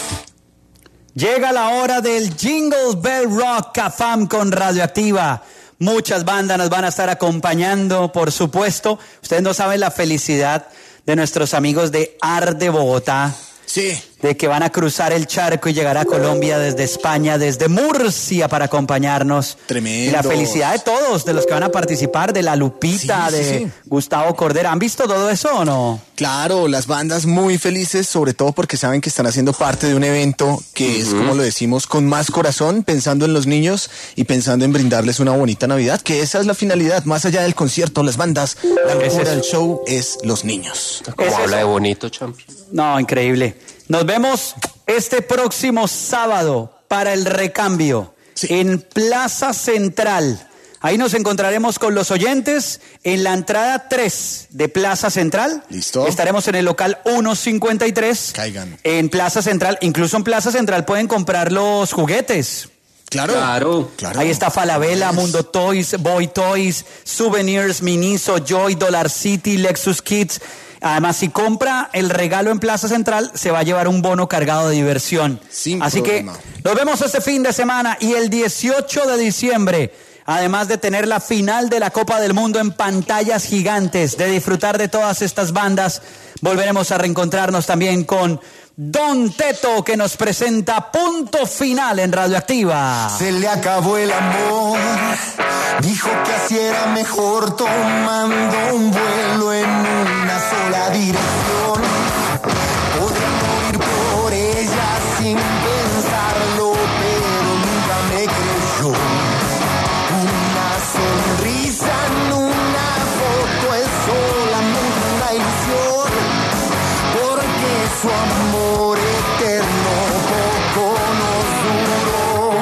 Llega la hora del Jingle Bell Rock Cafam con Radioactiva. Muchas bandas nos van a estar acompañando, por supuesto. Ustedes no saben la felicidad de nuestros amigos de Arde Bogotá. Sí. De que van a cruzar el charco y llegar a Colombia desde España, desde Murcia, para acompañarnos. Tremendo. Y la felicidad de todos, de los que van a participar, de la Lupita, sí, sí, de sí. Gustavo Cordera. ¿Han visto todo eso o no? Claro, las bandas muy felices, sobre todo porque saben que están haciendo parte de un evento que uh-huh. es, como lo decimos, con más corazón, pensando en los niños y pensando en brindarles una bonita Navidad, que esa es la finalidad, más allá del concierto, las bandas, la locura del show es los niños. Como habla de bonito, champion. No, increíble. Nos vemos este próximo sábado para el recambio sí. en Plaza Central. Ahí nos encontraremos con los oyentes en la entrada tres de Plaza Central. Listo. Estaremos en el local ciento cincuenta y tres. Caigan. En Plaza Central. Incluso en Plaza Central pueden comprar los juguetes. Claro. Claro. claro. Ahí está Falabella, Mundo Toys, Boy Toys, Souvenirs, Miniso, Joy, Dollar City, Lexus Kids. Además, si compra el regalo en Plaza Central, se va a llevar un bono cargado de diversión. Sin Así problema. que nos vemos este fin de semana y el dieciocho de diciembre, además de tener la final de la Copa del Mundo en pantallas gigantes, de disfrutar de todas estas bandas, volveremos a reencontrarnos también con Don Teto, que nos presenta Punto Final en Radioactiva. Se le acabó el amor, dijo que así era mejor, tomando un vuelo en una sola dirección. Podría morir por ella sin pensarlo, pero nunca me creyó. Una sonrisa en una foto es solamente una ilusión, porque su amor eterno poco nos duró.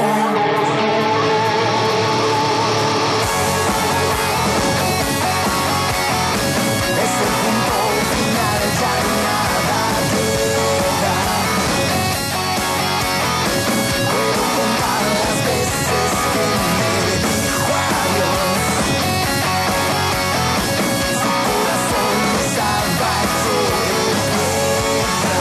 Es el punto final, ya nada queda. Puedo contar las veces que me dijo adiós. Su corazón estaba hecho de piedra.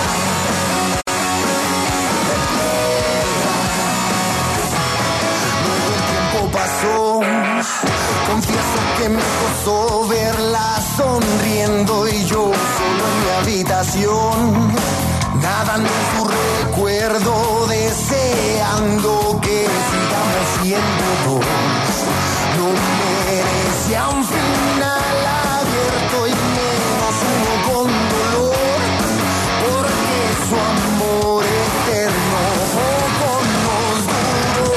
Luego el tiempo pasó, confieso que me costó verla sonriendo y yo solo en mi habitación, nadando en su recuerdo, deseando que sigamos siendo dos. No merecía un final abierto y menos uno con dolor, porque su amor eterno poco nos duró.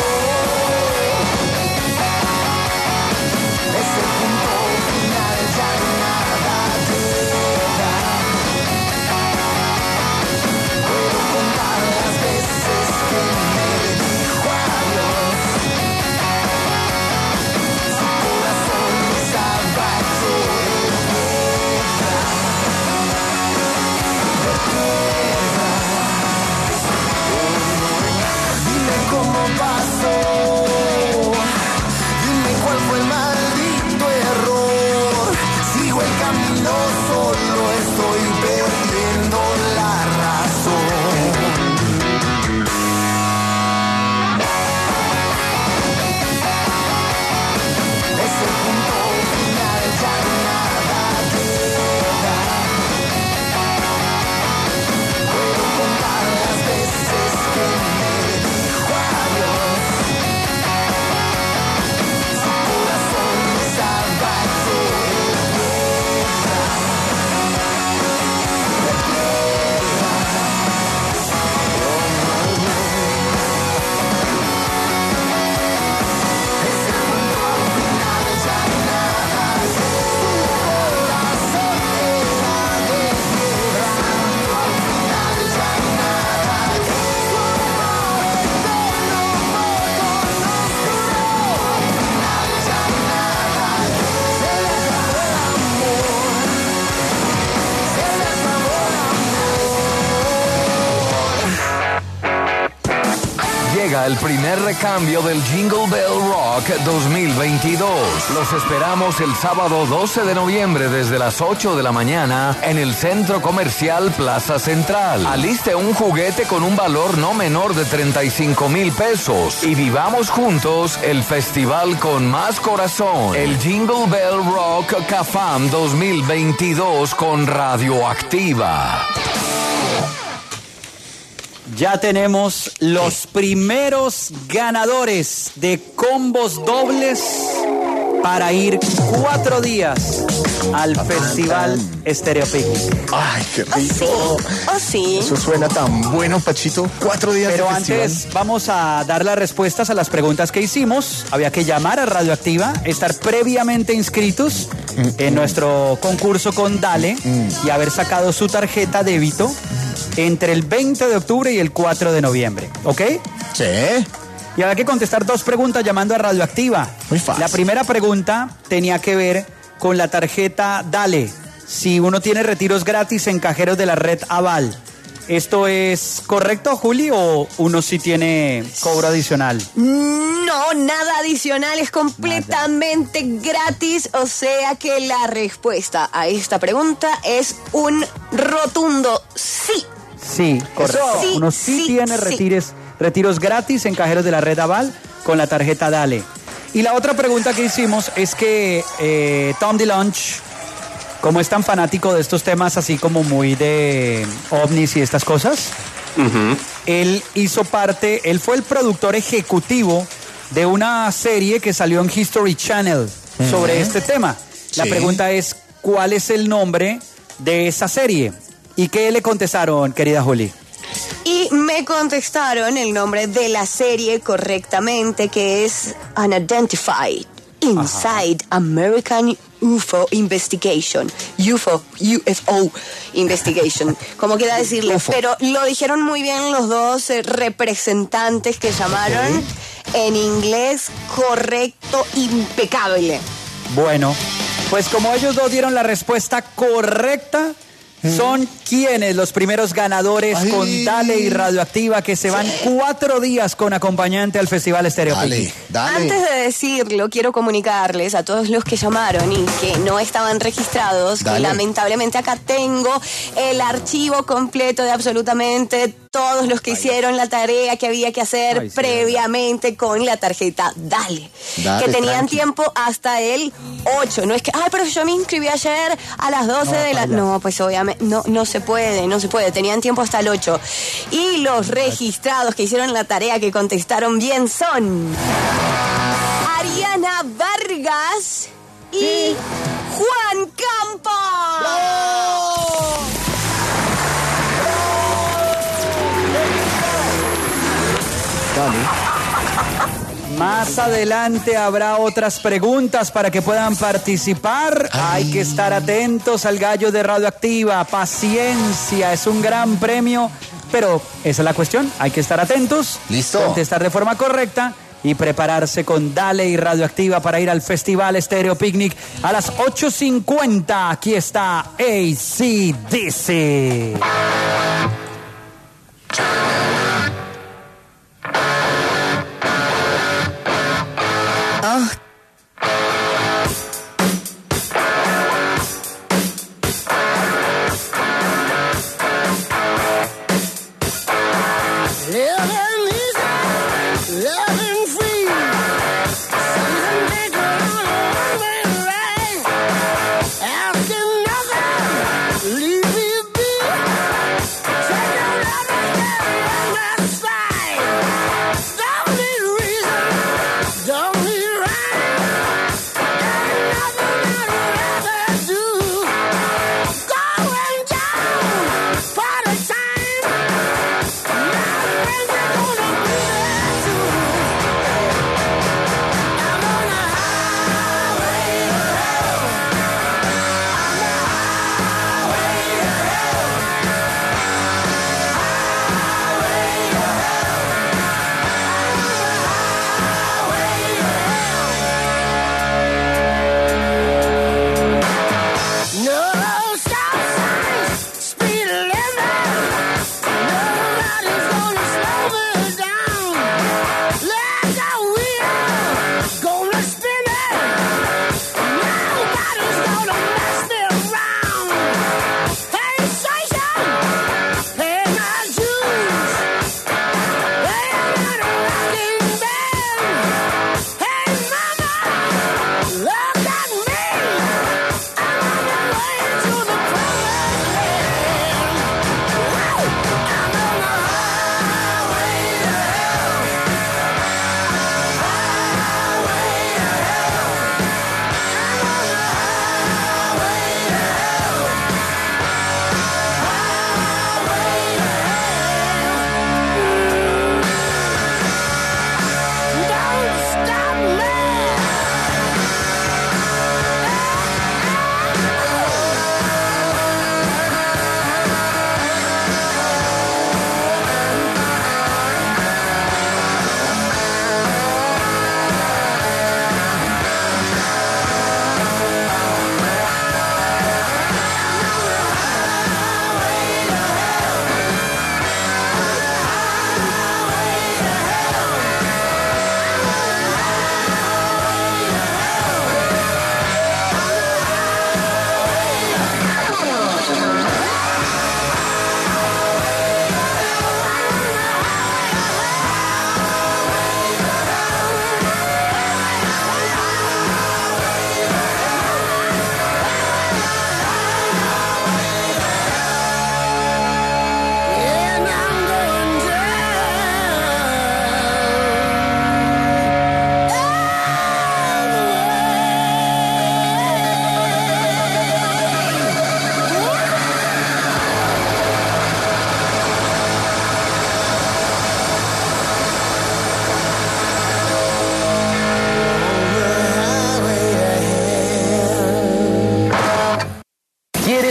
Es el punto final, ya nada queda. Puedo contar las veces que me dijo adiós. Su corazón estaba Llega el primer recambio del Jingle Bell Rock dos mil veintidós. Los esperamos el sábado doce de noviembre desde las ocho de la mañana en el Centro Comercial Plaza Central. Aliste un juguete con un valor no menor de treinta y cinco mil pesos y vivamos juntos el festival con más corazón, el Jingle Bell Rock CAFAM dos mil veintidós con Radioactiva. Ya tenemos los primeros ganadores de combos dobles para ir cuatro días al Festival Stereo Picnic. Ay, qué rico. Oh, sí. Oh, sí. Eso suena tan bueno, Pachito. Cuatro días Pero de festival. antes vamos a dar las respuestas a las preguntas que hicimos. Había que llamar a Radioactiva, estar previamente inscritos mm, en mm. nuestro concurso con Dale mm. y haber sacado su tarjeta débito entre el veinte de octubre y el cuatro de noviembre. ¿Ok? Sí. Y había que contestar dos preguntas llamando a Radioactiva. Muy fácil. La primera pregunta tenía que ver con la tarjeta Dale. Si uno tiene retiros gratis en cajeros de la red Aval. ¿Esto es correcto, Juli, o uno sí tiene cobro adicional? No, nada adicional, es completamente nada. gratis, o sea que la respuesta a esta pregunta es un rotundo sí. Sí, correcto. Sí, uno sí, sí tiene sí. retires, retiros gratis en cajeros de la red Aval con la tarjeta Dale. Y la otra pregunta que hicimos es que eh, Tom DeLonge, como es tan fanático de estos temas así como muy de ovnis y estas cosas, uh-huh. él hizo parte, él fue el productor ejecutivo de una serie que salió en History Channel uh-huh. sobre este tema. La sí. pregunta es, ¿cuál es el nombre de esa serie? ¿Y qué le contestaron, querida Juli? Y me contestaron el nombre de la serie correctamente, que es Unidentified Inside Ajá. American U F O Investigation. U F O, U F O Investigation. Como quiera decirle. Pero lo dijeron muy bien los dos eh, representantes que llamaron. Okay. En inglés correcto, impecable. Bueno, pues como ellos dos dieron la respuesta correcta, son quienes los primeros ganadores Ay. con Dale y Radioactiva, que se van sí. cuatro días con acompañante al Festival Stereo Picnic. Antes de decirlo, quiero comunicarles a todos los que llamaron y que no estaban registrados, Dale. que lamentablemente acá tengo el archivo completo de absolutamente todos los que Ay. hicieron la tarea que había que hacer Ay, sí, previamente verdad. con la tarjeta Dale. Dale que tenían tranqui. tiempo hasta el ocho. No es que, ay, pero yo me inscribí ayer a las doce no, de la... No, pues obviamente no, no se puede, no se puede. Tenían tiempo hasta el ocho. Y los registrados que hicieron la tarea, que contestaron bien, son Ariana Vargas y Juan Campos. ¡Bravo! Dale. Más adelante habrá otras preguntas para que puedan participar. Ay. Hay que estar atentos al gallo de Radioactiva. Paciencia, es un gran premio, pero esa es la cuestión. Hay que estar atentos, listo, contestar de forma correcta y prepararse con Dale y Radioactiva para ir al Festival Stereo Picnic a las ocho cincuenta. Aquí está A C D C. Ah.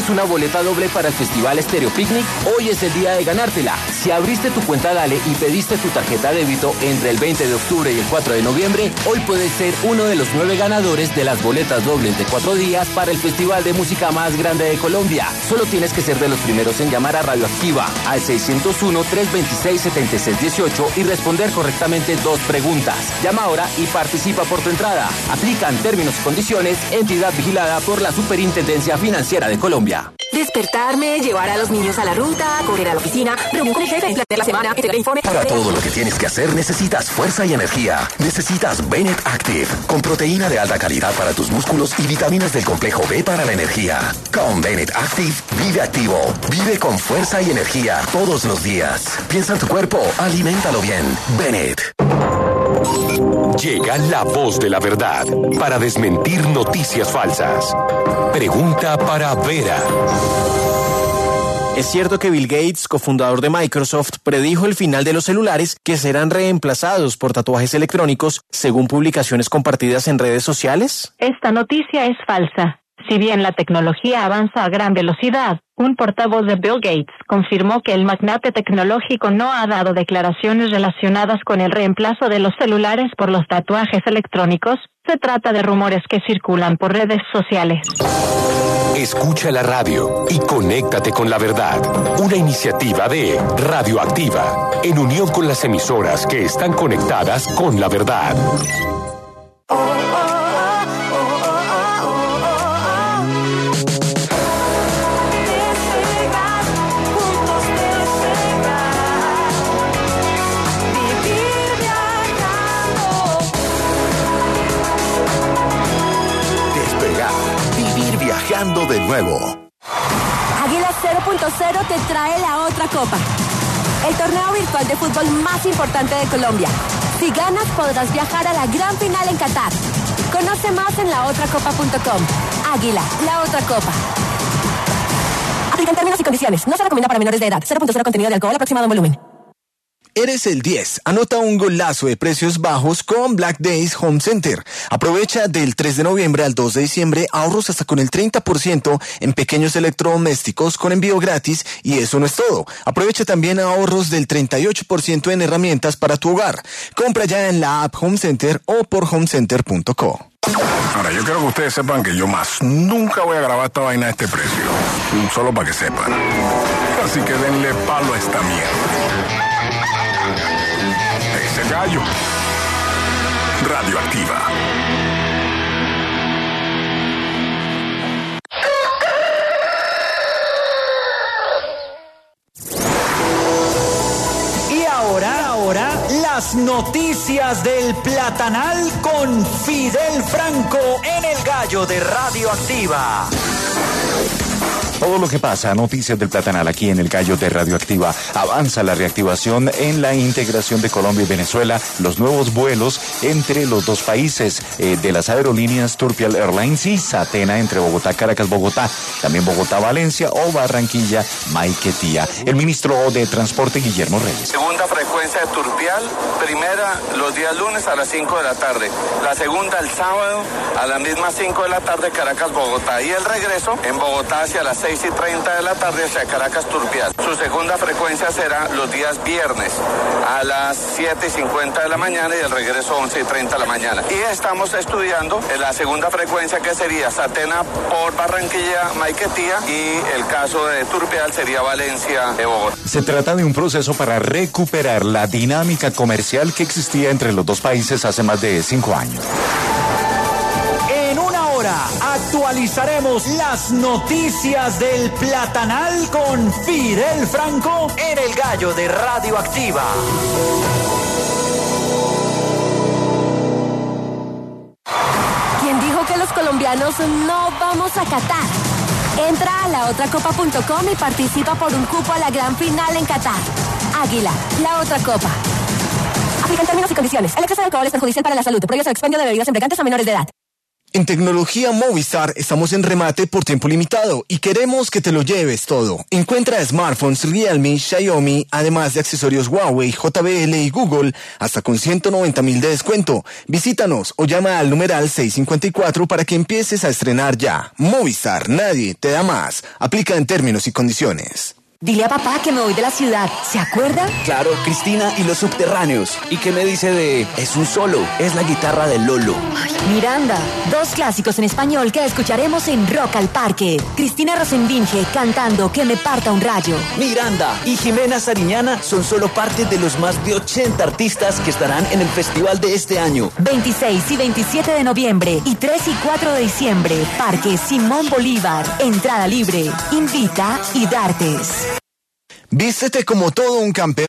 ¿Tienes una boleta doble para el Festival Estéreo Picnic? Hoy es el día de ganártela. Si abriste tu cuenta Dale y pediste tu tarjeta débito entre el veinte de octubre y el cuatro de noviembre, hoy puedes ser uno de los nueve ganadores de las boletas dobles de cuatro días para el festival de música más grande de Colombia. Solo tienes que ser de los primeros en llamar a Radioactiva al seiscientos uno, trescientos veintiséis, setenta y seis dieciocho y responder correctamente dos preguntas. Llama ahora y participa por tu entrada. Aplican términos y condiciones. Entidad vigilada por la Superintendencia Financiera de Colombia. Despertarme, llevar a los niños a la ruta, correr a la oficina, reunión con el jefe, plantear la semana, entregar informe. Para todo lo que tienes que hacer necesitas fuerza y energía. Necesitas Bennett Active, con proteína de alta calidad para tus músculos y vitaminas del complejo B para la energía. Con Bennett Active, vive activo, vive con fuerza y energía todos los días. Piensa en tu cuerpo, aliméntalo bien. Bennett. Llega la voz de la verdad para desmentir noticias falsas. Pregunta para Vera. ¿Es cierto que Bill Gates, cofundador de Microsoft, predijo el final de los celulares que serán reemplazados por tatuajes electrónicos según publicaciones compartidas en redes sociales? Esta noticia es falsa. Si bien la tecnología avanza a gran velocidad, un portavoz de Bill Gates confirmó que el magnate tecnológico no ha dado declaraciones relacionadas con el reemplazo de los celulares por los tatuajes electrónicos. Se trata de rumores que circulan por redes sociales. Escucha la radio y conéctate con la verdad. Una iniciativa de Radioactiva, en unión con las emisoras que están conectadas con la verdad. De nuevo. Águila cero punto cero te trae la otra copa. El torneo virtual de fútbol más importante de Colombia. Si ganas, podrás viajar a la gran final en Qatar. Conoce más en la otra copa punto com. Águila, la otra copa. Aplican términos y condiciones. No se recomienda para menores de edad. cero punto cero contenido de alcohol aproximado en volumen. Eres el diez. Anota un golazo de precios bajos con Black Days Home Center. Aprovecha del tres de noviembre al dos de diciembre ahorros hasta con el treinta por ciento en pequeños electrodomésticos con envío gratis, y eso no es todo. Aprovecha también ahorros del treinta y ocho por ciento en herramientas para tu hogar. Compra ya en la app Home Center o por homecenter punto co. Ahora, yo quiero que ustedes sepan que yo más nunca voy a grabar esta vaina a este precio. Solo para que sepan. Así que denle palo a esta mierda. Ese gallo. Radioactiva. Y ahora, ahora, las noticias del Platanal con Fidel Franco en el Gallo de Radioactiva. Todo lo que pasa, noticias del Platanal aquí en el Gallo de Radioactiva. Avanza la reactivación en la integración de Colombia y Venezuela, los nuevos vuelos entre los dos países eh, de las aerolíneas Turpial Airlines y Satena entre Bogotá, Caracas, Bogotá, también Bogotá, Valencia o Barranquilla, Maiquetía. El ministro de Transporte, Guillermo Reyes. Segunda frecuencia de Turpial, primera los días lunes a las cinco de la tarde, la segunda el sábado a las mismas cinco de la tarde, Caracas, Bogotá, y el regreso en Bogotá hacia las seis y treinta de la tarde hacia Caracas, Turpial. Su segunda frecuencia será los días viernes a las siete y cincuenta de la mañana y el regreso once y treinta de la mañana. Y estamos estudiando la segunda frecuencia, que sería Satena por Barranquilla, Maiquetía, y el caso de Turpial sería Valencia, de Bogotá. Se trata de un proceso para recuperar la dinámica comercial que existía entre los dos países hace más de cinco años. En una hora actualizaremos las noticias del Platanal con Fidel Franco en el Gallo de Radioactiva. ¿Quién dijo que los colombianos no vamos a Qatar? Entra a la otra copa punto com y participa por un cupo a la gran final en Qatar. Águila, la otra copa. Aplican términos y condiciones. El exceso de alcohol es perjudicial para la salud. Prohíbe el expendio de bebidas embriagantes a menores de edad. En Tecnología Movistar estamos en remate por tiempo limitado y queremos que te lo lleves todo. Encuentra smartphones Realme, Xiaomi, además de accesorios Huawei, J B L y Google, hasta con ciento noventa mil de descuento. Visítanos o llama al numeral seiscientos cincuenta y cuatro para que empieces a estrenar ya. Movistar, nadie te da más. Aplica en términos y condiciones. Dile a papá que me voy de la ciudad, ¿se acuerda? Claro, Cristina y los subterráneos. ¿Y qué me dice de Es un solo? Es la guitarra de Lolo. Ay, Miranda, dos clásicos en español que escucharemos en Rock al Parque. Cristina Rosenvinge cantando Que me parta un rayo. Miranda y Jimena Sariñana son solo parte de los más de ochenta artistas que estarán en el festival de este año. veintiséis y veintisiete de noviembre y tres y cuatro de diciembre. Parque Simón Bolívar. Entrada libre. Invita y Dartes. Vístete como todo un campeón.